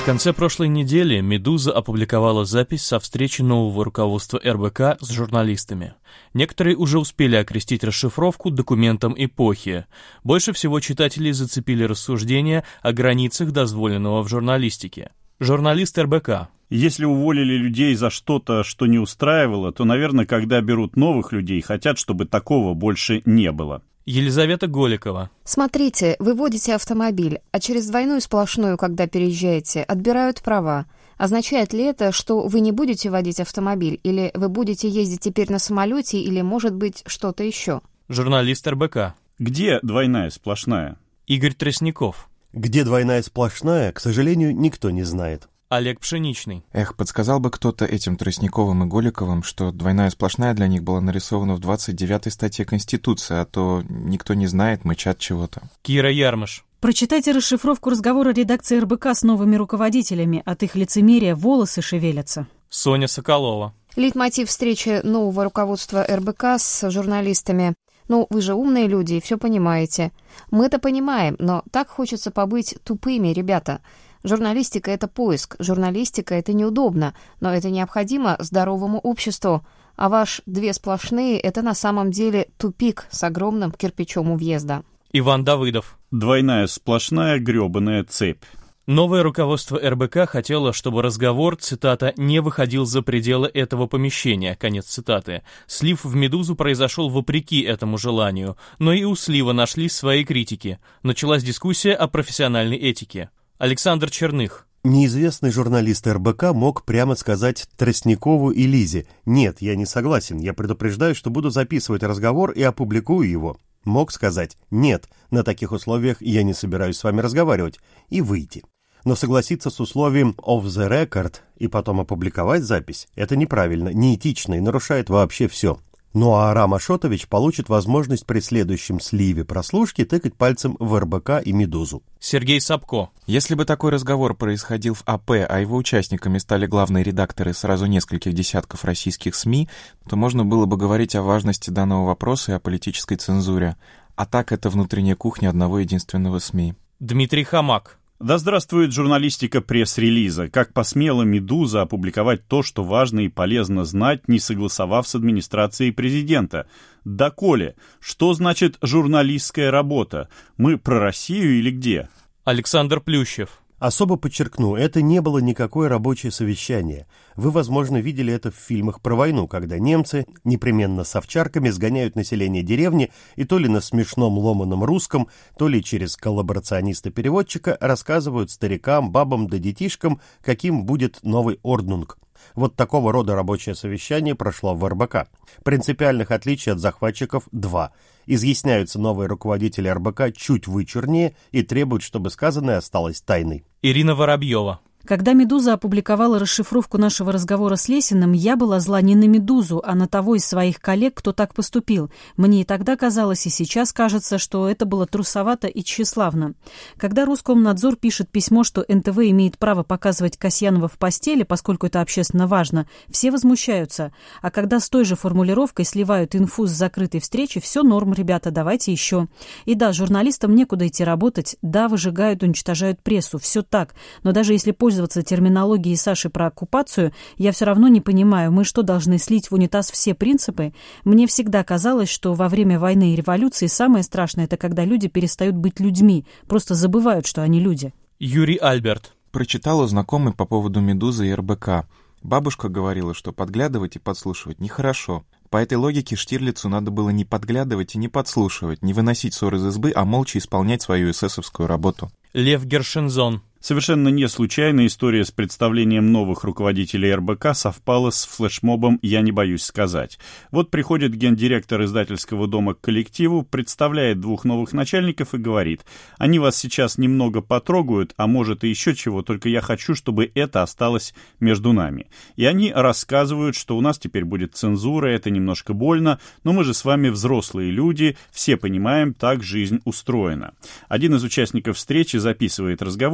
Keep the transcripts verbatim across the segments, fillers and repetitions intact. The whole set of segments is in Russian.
конце прошлой недели «Медуза» опубликовала запись со встречи нового руководства эр бэ ка с журналистами. Некоторые уже успели окрестить расшифровку документом эпохи. Больше всего читателей зацепили рассуждения о границах дозволенного в журналистике. Журналист эр бэ ка. Если уволили людей за что-то, что не устраивало, то, наверное, когда берут новых людей, хотят, чтобы такого больше не было. Елизавета Голикова. Смотрите, вы водите автомобиль, а через двойную сплошную, когда переезжаете, отбирают права. Означает ли это, что вы не будете водить автомобиль, или вы будете ездить теперь на самолете, или, может быть, что-то еще? Журналист эр бэ ка. Где двойная сплошная? Игорь Тростников. Где двойная сплошная, к сожалению, никто не знает. Олег Пшеничный. Эх, подсказал бы кто-то этим Тростниковым и Голиковым, что двойная сплошная для них была нарисована в двадцать девятой статье Конституции, а то никто не знает, мычат чего-то. Кира Ярмыш. Прочитайте расшифровку разговора редакции эр бэ ка с новыми руководителями. От их лицемерия волосы шевелятся. Соня Соколова. Лейтмотив встречи нового руководства эр бэ ка с журналистами. Ну, вы же умные люди и все понимаете. Мы-то понимаем, но так хочется побыть тупыми, ребята. Журналистика — это поиск, журналистика — это неудобно, но это необходимо здоровому обществу. А ваш две сплошные — это на самом деле тупик с огромным кирпичом у въезда. Иван Давыдов. Двойная сплошная грёбаная цепь. Новое руководство эр бэ ка хотело, чтобы разговор, цитата, «не выходил за пределы этого помещения», конец цитаты. Слив в «Медузу» произошел вопреки этому желанию, но и у слива нашлись свои критики. Началась дискуссия о профессиональной этике. Александр Черных. Неизвестный журналист эр бэ ка мог прямо сказать Тростникову и Лизе: «Нет, я не согласен, я предупреждаю, что буду записывать разговор и опубликую его». Мог сказать: «Нет, на таких условиях я не собираюсь с вами разговаривать», и выйти. Но согласиться с условием «off the record» и потом опубликовать запись — это неправильно, неэтично и нарушает вообще все. Ну а Арам Ашотович получит возможность при следующем сливе прослушки тыкать пальцем в эр бэ ка и «Медузу». Сергей Сапко. Если бы такой разговор происходил в а пэ, а его участниками стали главные редакторы сразу нескольких десятков российских СМИ, то можно было бы говорить о важности данного вопроса и о политической цензуре. А так это внутренняя кухня одного единственного СМИ. Дмитрий Хамак. Да здравствует журналистика пресс-релиза. Как посмела «Медуза» опубликовать то, что важно и полезно знать, не согласовав с администрацией президента? Доколе? Что значит журналистская работа? Мы про Россию или где? Александр Плющев. Особо подчеркну, это не было никакое рабочее совещание. Вы, возможно, видели это в фильмах про войну, когда немцы непременно с овчарками сгоняют население деревни и то ли на смешном ломаном русском, то ли через коллаборациониста-переводчика рассказывают старикам, бабам да детишкам, каким будет новый орднунг. Вот такого рода рабочее совещание прошло в эр бэ ка. Принципиальных отличий от захватчиков два. Изъясняются новые руководители эр бэ ка чуть вычурнее и требуют, чтобы сказанное осталось тайной. Ирина Воробьева. Когда «Медуза» опубликовала расшифровку нашего разговора с Лесиным, я была зла не на «Медузу», а на того из своих коллег, кто так поступил. Мне и тогда казалось, и сейчас кажется, что это было трусовато и тщеславно. Когда Роскомнадзор пишет письмо, что эн тэ вэ имеет право показывать Касьянова в постели, поскольку это общественно важно, все возмущаются. А когда с той же формулировкой сливают инфу с закрытой встречи, все норм, ребята, давайте еще. И да, журналистам некуда идти работать, да, выжигают, уничтожают прессу, все так. Но даже если пользоваться терминологией Саши про оккупацию, я все равно не понимаю, мы что, должны слить в унитаз все принципы? Мне всегда казалось, что во время войны и революции самое страшное — это когда люди перестают быть людьми, просто забывают, что они люди. Юрий Альберт. Прочитал у знакомой по поводу «Медузы» и эр бэ ка. Бабушка говорила, что подглядывать и подслушивать нехорошо. По этой логике Штирлицу надо было не подглядывать и не подслушивать, не выносить ссор из избы, а молча исполнять свою эсэсовскую работу. Лев Гершензон. Совершенно не случайно история с представлением новых руководителей эр бэ ка совпала с флешмобом «Я не боюсь сказать». Вот приходит гендиректор издательского дома к коллективу, представляет двух новых начальников и говорит: «Они вас сейчас немного потрогают, а может и еще чего, только я хочу, чтобы это осталось между нами». И они рассказывают, что у нас теперь будет цензура, это немножко больно, но мы же с вами взрослые люди, все понимаем, так жизнь устроена. Один из участников встречи записывает разговор и передает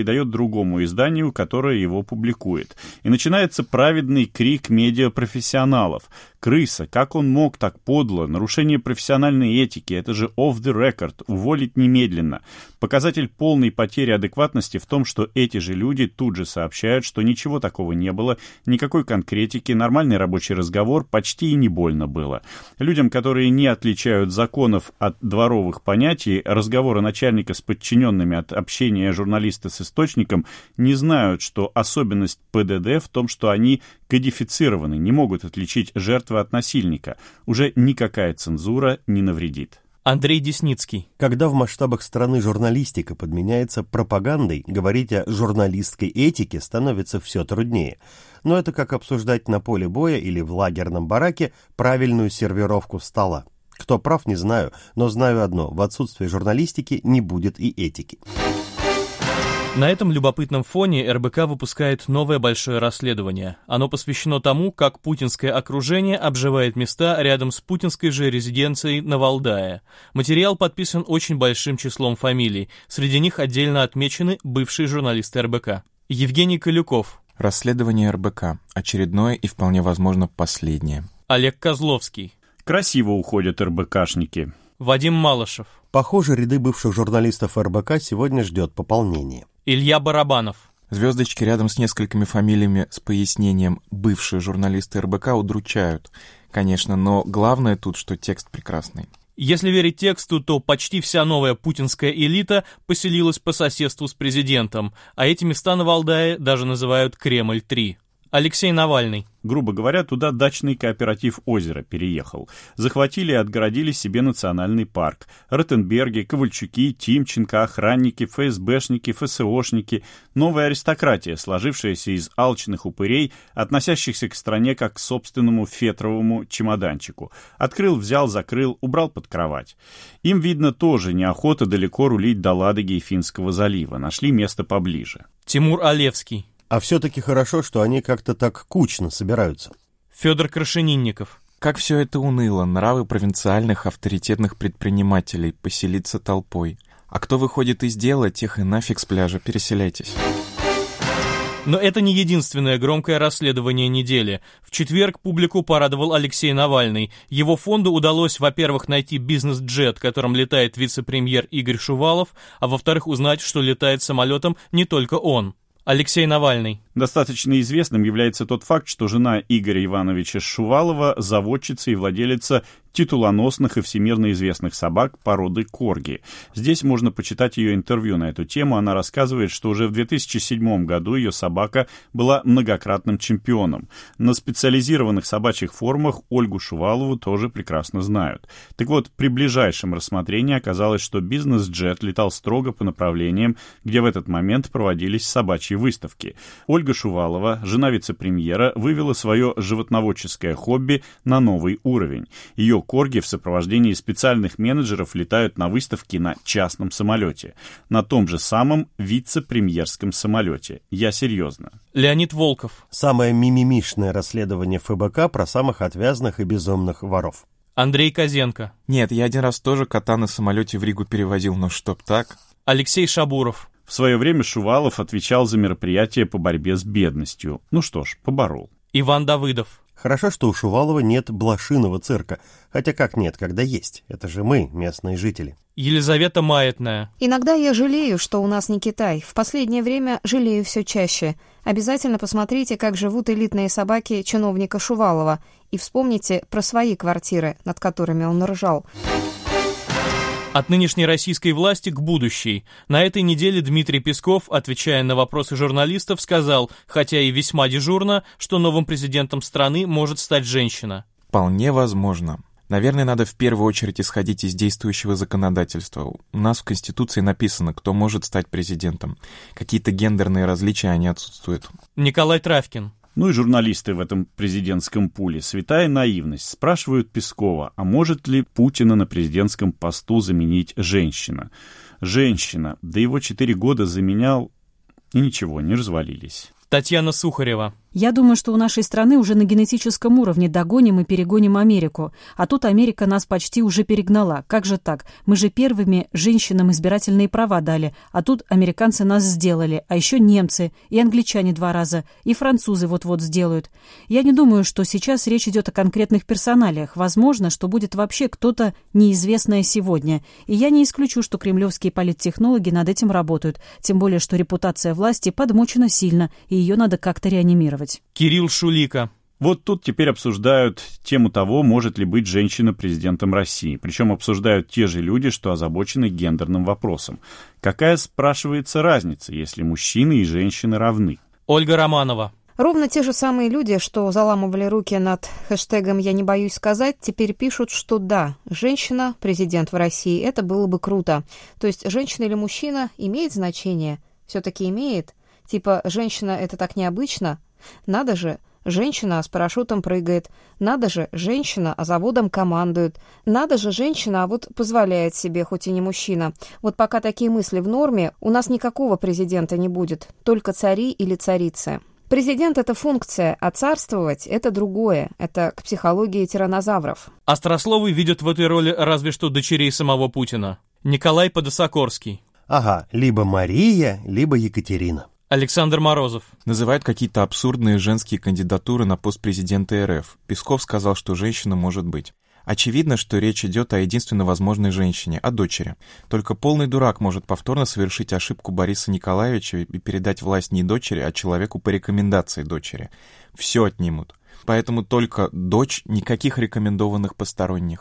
передает другому изданию, которое его публикует. И начинается праведный крик медиапрофессионалов. Крыса, как он мог так подло? Нарушение профессиональной этики, это же off the record, уволить немедленно. Показатель полной потери адекватности в том, что эти же люди тут же сообщают, что ничего такого не было, никакой конкретики, нормальный рабочий разговор, почти и не больно было. Людям, которые не отличают законов от дворовых понятий, разговора начальника с подчиненными от общения журналиста с источником, не знают, что особенность ПДД в том, что они кодифицированы, не могут отличить жертву от насильника. Уже никакая цензура не навредит. Андрей Десницкий. Когда в масштабах страны журналистика подменяется пропагандой, говорить о журналистской этике становится все труднее. Но это как обсуждать на поле боя или в лагерном бараке правильную сервировку стола. Кто прав, не знаю, но знаю одно: в отсутствии журналистики не будет и этики. На этом любопытном фоне эр бэ ка выпускает новое большое расследование. Оно посвящено тому, как путинское окружение обживает места рядом с путинской же резиденцией на Валдае. Материал подписан очень большим числом фамилий. Среди них отдельно отмечены бывшие журналисты эр бэ ка. Евгений Колюков. Расследование эр бэ ка. Очередное и вполне возможно последнее. Олег Козловский. Красиво уходят эр бэ кашники. Вадим Малышев. Похоже, ряды бывших журналистов эр бэ ка сегодня ждет пополнение. Илья Барабанов. Звездочки рядом с несколькими фамилиями с пояснением «бывшие журналисты эр бэ ка» удручают, конечно, но главное тут, что текст прекрасный. Если верить тексту, то почти вся новая путинская элита поселилась по соседству с президентом, а эти места на Валдае даже называют Кремль-три. Алексей Навальный. Грубо говоря, туда дачный кооператив «Озеро» переехал. Захватили и отгородили себе национальный парк. Ротенберги, Ковальчуки, Тимченко, охранники, эф эс бэшники, эф эс о-шники. Новая аристократия, сложившаяся из алчных упырей, относящихся к стране как к собственному фетровому чемоданчику. Открыл, взял, закрыл, убрал под кровать. Им, видно, тоже неохота далеко рулить до Ладоги и Финского залива. Нашли место поближе. Тимур Олевский. А все-таки хорошо, что они как-то так кучно собираются. Федор Крашенинников. Как все это уныло, нравы провинциальных авторитетных предпринимателей, поселиться толпой. А кто выходит из дела, тех и нафиг с пляжа, переселяйтесь. Но это не единственное громкое расследование недели. В четверг публику порадовал Алексей Навальный. Его фонду удалось, во-первых, найти бизнес-джет, которым летает вице-премьер Игорь Шувалов, а во-вторых, узнать, что летает самолетом не только он. Алексей Навальный. Достаточно известным является тот факт, что жена Игоря Ивановича Шувалова – заводчица и владелица титулоносных и всемирно известных собак породы корги. Здесь можно почитать ее интервью на эту тему. Она рассказывает, что уже в две тысячи седьмом году ее собака была многократным чемпионом. На специализированных собачьих форумах Ольгу Шувалову тоже прекрасно знают. Так вот, при ближайшем рассмотрении оказалось, что бизнес-джет летал строго по направлениям, где в этот момент проводились собачьи выставки. Ольга Шувалова, жена вице-премьера, вывела свое животноводческое хобби на новый уровень. Ее корги в сопровождении специальных менеджеров летают на выставке на частном самолете. На том же самом вице-премьерском самолете. Я серьезно. Леонид Волков. Самое мимимишное расследование эф бэ ка про самых отвязных и безумных воров. Андрей Козенко. Нет, я один раз тоже кота на самолете в Ригу перевозил, но чтоб так. Алексей Шабуров. В свое время Шувалов отвечал за мероприятия по борьбе с бедностью. Ну что ж, поборол. Иван Давыдов. Хорошо, что у Шувалова нет блошиного цирка. Хотя как нет, когда есть? Это же мы, местные жители. Елизавета Маятная. Иногда я жалею, что у нас не Китай. В последнее время жалею все чаще. Обязательно посмотрите, как живут элитные собаки чиновника Шувалова. И вспомните про свои квартиры, над которыми он ржал. От нынешней российской власти к будущей. На этой неделе Дмитрий Песков, отвечая на вопросы журналистов, сказал, хотя и весьма дежурно, что новым президентом страны может стать женщина. Вполне возможно. Наверное, надо в первую очередь исходить из действующего законодательства. У нас в Конституции написано, кто может стать президентом. Какие-то гендерные различия, они отсутствуют. Николай Травкин. Ну и журналисты в этом президентском пуле. Святая наивность. Спрашивают Пескова, а может ли Путина на президентском посту заменить женщина? Женщина. Да его четыре года заменял, и ничего, не развалились. Татьяна Сухарева. Я думаю, что у нашей страны уже на генетическом уровне догоним и перегоним Америку. А тут Америка нас почти уже перегнала. Как же так? Мы же первыми женщинам избирательные права дали, а тут американцы нас сделали, а еще немцы, и англичане два раза, и французы вот-вот сделают. Я не думаю, что сейчас речь идет о конкретных персоналиях. Возможно, что будет вообще кто-то неизвестное сегодня. И я не исключу, что кремлевские политтехнологи над этим работают. Тем более, что репутация власти подмочена сильно, и ее надо как-то реанимировать. Кирилл Шулика. Вот тут теперь обсуждают тему того, может ли быть женщина президентом России. Причем обсуждают те же люди, что озабочены гендерным вопросом. Какая, спрашивается, разница, если мужчины и женщины равны? Ольга Романова. Ровно те же самые люди, что заламывали руки над хэштегом «Я не боюсь сказать», теперь пишут, что да, женщина президент в России, это было бы круто. То есть женщина или мужчина имеет значение? Все-таки имеет? Типа женщина это так необычно? Надо же, женщина с парашютом прыгает. Надо же, женщина, а заводом командует. Надо же, женщина, а вот позволяет себе, хоть и не мужчина. Вот пока такие мысли в норме, у нас никакого президента не будет, только цари или царицы. Президент — это функция, а царствовать — это другое. Это к психологии тираннозавров. Острословы видят в этой роли разве что дочерей самого Путина. Николай Подосокорский. Ага, либо Мария, либо Екатерина. Александр Морозов. Называют какие-то абсурдные женские кандидатуры на пост президента РФ. Песков сказал, что женщина может быть. Очевидно, что речь идет о единственно возможной женщине, о дочери. Только полный дурак может повторно совершить ошибку Бориса Николаевича и передать власть не дочери, а человеку по рекомендации дочери. Все отнимут. Поэтому только дочь, никаких рекомендованных посторонних.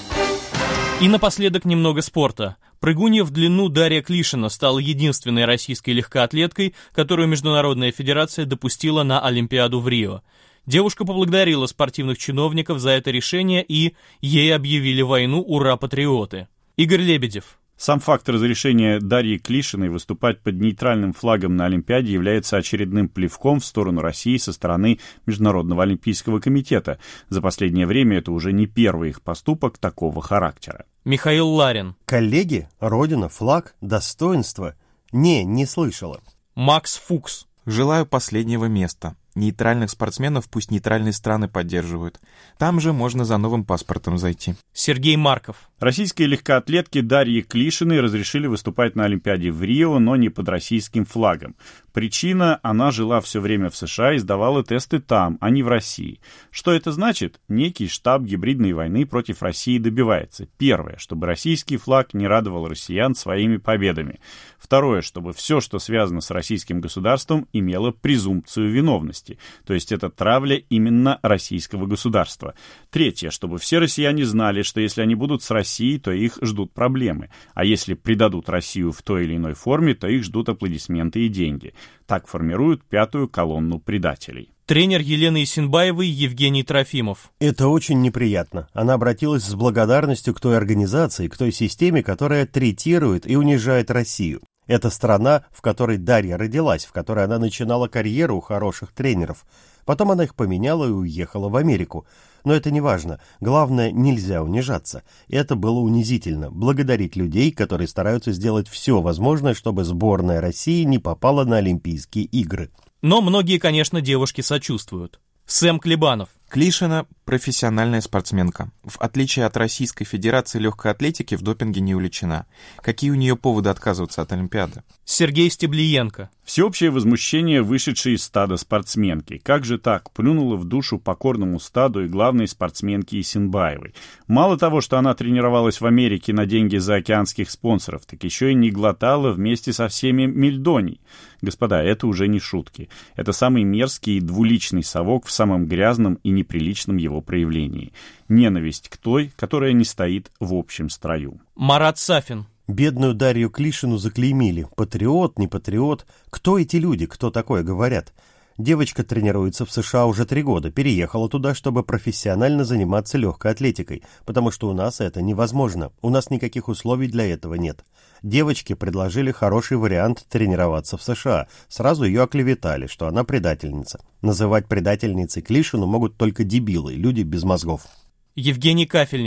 И напоследок немного спорта. Прыгунья в длину Дарья Клишина стала единственной российской легкоатлеткой, которую Международная федерация допустила на Олимпиаду в Рио. Девушка поблагодарила спортивных чиновников за это решение, и ей объявили войну «Ура, патриоты». Игорь Лебедев. Сам факт разрешения Дарьи Клишиной выступать под нейтральным флагом на Олимпиаде является очередным плевком в сторону России со стороны Международного олимпийского комитета. За последнее время это уже не первый их поступок такого характера. Михаил Ларин. Коллеги, родина, флаг, достоинство. Не, не слышала. Макс Фукс. Желаю последнего места. Нейтральных спортсменов пусть нейтральные страны поддерживают. Там же можно за новым паспортом зайти. Сергей Марков. Российские легкоатлетки Дарьи Клишиной разрешили выступать на Олимпиаде в Рио, но не под российским флагом. Причина – она жила все время в США и сдавала тесты там, а не в России. Что это значит? Некий штаб гибридной войны против России добивается. Первое, чтобы российский флаг не радовал россиян своими победами. Второе, чтобы все, что связано с российским государством, имело презумпцию виновности. То есть это травля именно российского государства. Третье, чтобы все россияне знали, что если они будут с Россией, то их ждут проблемы. А если предадут Россию в той или иной форме, то их ждут аплодисменты и деньги. Так формируют пятую колонну предателей. Тренер Елены Исенбаевой Евгений Трофимов. Это очень неприятно. Она обратилась с благодарностью к той организации, к той системе, которая третирует и унижает Россию. Это страна, в которой Дарья родилась, в которой она начинала карьеру у хороших тренеров. Потом она их поменяла и уехала в Америку. Но это не важно. Главное, нельзя унижаться. Это было унизительно. Благодарить людей, которые стараются сделать все возможное, чтобы сборная России не попала на Олимпийские игры. Но многие, конечно, девушки сочувствуют. Сэм Клебанов. Клишина – профессиональная спортсменка. В отличие от Российской Федерации легкой атлетики, в допинге не увлечена. Какие у нее поводы отказываться от Олимпиады? Сергей Стеблиенко. Всеобщее возмущение, вышедшее из стада спортсменки. Как же так? Плюнула в душу покорному стаду и главной спортсменке Исенбаевой. Мало того, что она тренировалась в Америке на деньги заокеанских спонсоров, так еще и не глотала вместе со всеми мельдоний. Господа, это уже не шутки. Это самый мерзкий и двуличный совок в самом грязном и неприличном его проявлении. Ненависть к той, которая не стоит в общем строю. Марат Сафин. Бедную Дарью Клишину заклеймили. Патриот, не патриот. Кто эти люди, кто такое говорят? Девочка тренируется в США уже три года, переехала туда, чтобы профессионально заниматься легкой атлетикой, потому что у нас это невозможно, у нас никаких условий для этого нет. Девочке предложили хороший вариант тренироваться в США, сразу ее оклеветали, что она предательница. Называть предательницей Клишину могут только дебилы, люди без мозгов. Евгений Кафельников.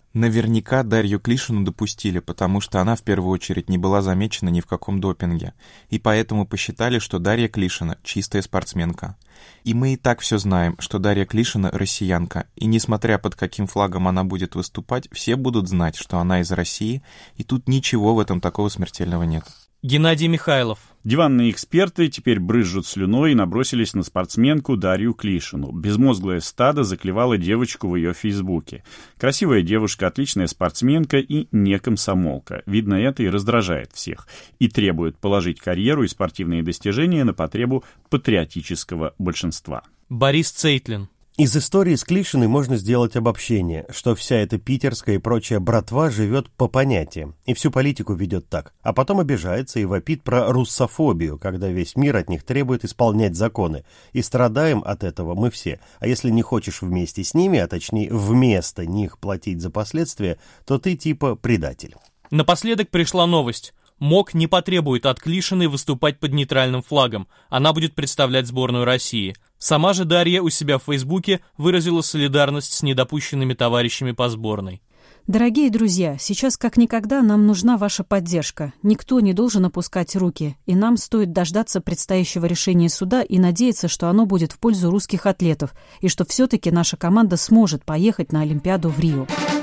Наверняка Дарью Клишину допустили, потому что она в первую очередь не была замечена ни в каком допинге, и поэтому посчитали, что Дарья Клишина — чистая спортсменка. И мы и так все знаем, что Дарья Клишина — россиянка, и несмотря под каким флагом она будет выступать, все будут знать, что она из России, и тут ничего в этом такого смертельного нет. Геннадий Михайлов. Диванные эксперты теперь брызжут слюной и набросились на спортсменку Дарью Клишину. Безмозглое стадо заклевало девочку в ее фейсбуке. Красивая девушка, отличная спортсменка и не комсомолка. Видно, это и раздражает всех. И требует положить карьеру и спортивные достижения на потребу патриотического большинства. Борис Цейтлин. Из истории с Клишиной можно сделать обобщение, что вся эта питерская и прочая братва живет по понятиям, и всю политику ведет так, а потом обижается и вопит про руссофобию, когда весь мир от них требует исполнять законы, и страдаем от этого мы все, а если не хочешь вместе с ними, а точнее вместо них платить за последствия, то ты типа предатель. Напоследок пришла новость. МОК не потребует от Клишиной выступать под нейтральным флагом. Она будет представлять сборную России. Сама же Дарья у себя в Фейсбуке выразила солидарность с недопущенными товарищами по сборной. Дорогие друзья, сейчас как никогда нам нужна ваша поддержка. Никто не должен опускать руки, и нам стоит дождаться предстоящего решения суда и надеяться, что оно будет в пользу русских атлетов, и что все-таки наша команда сможет поехать на Олимпиаду в Рио.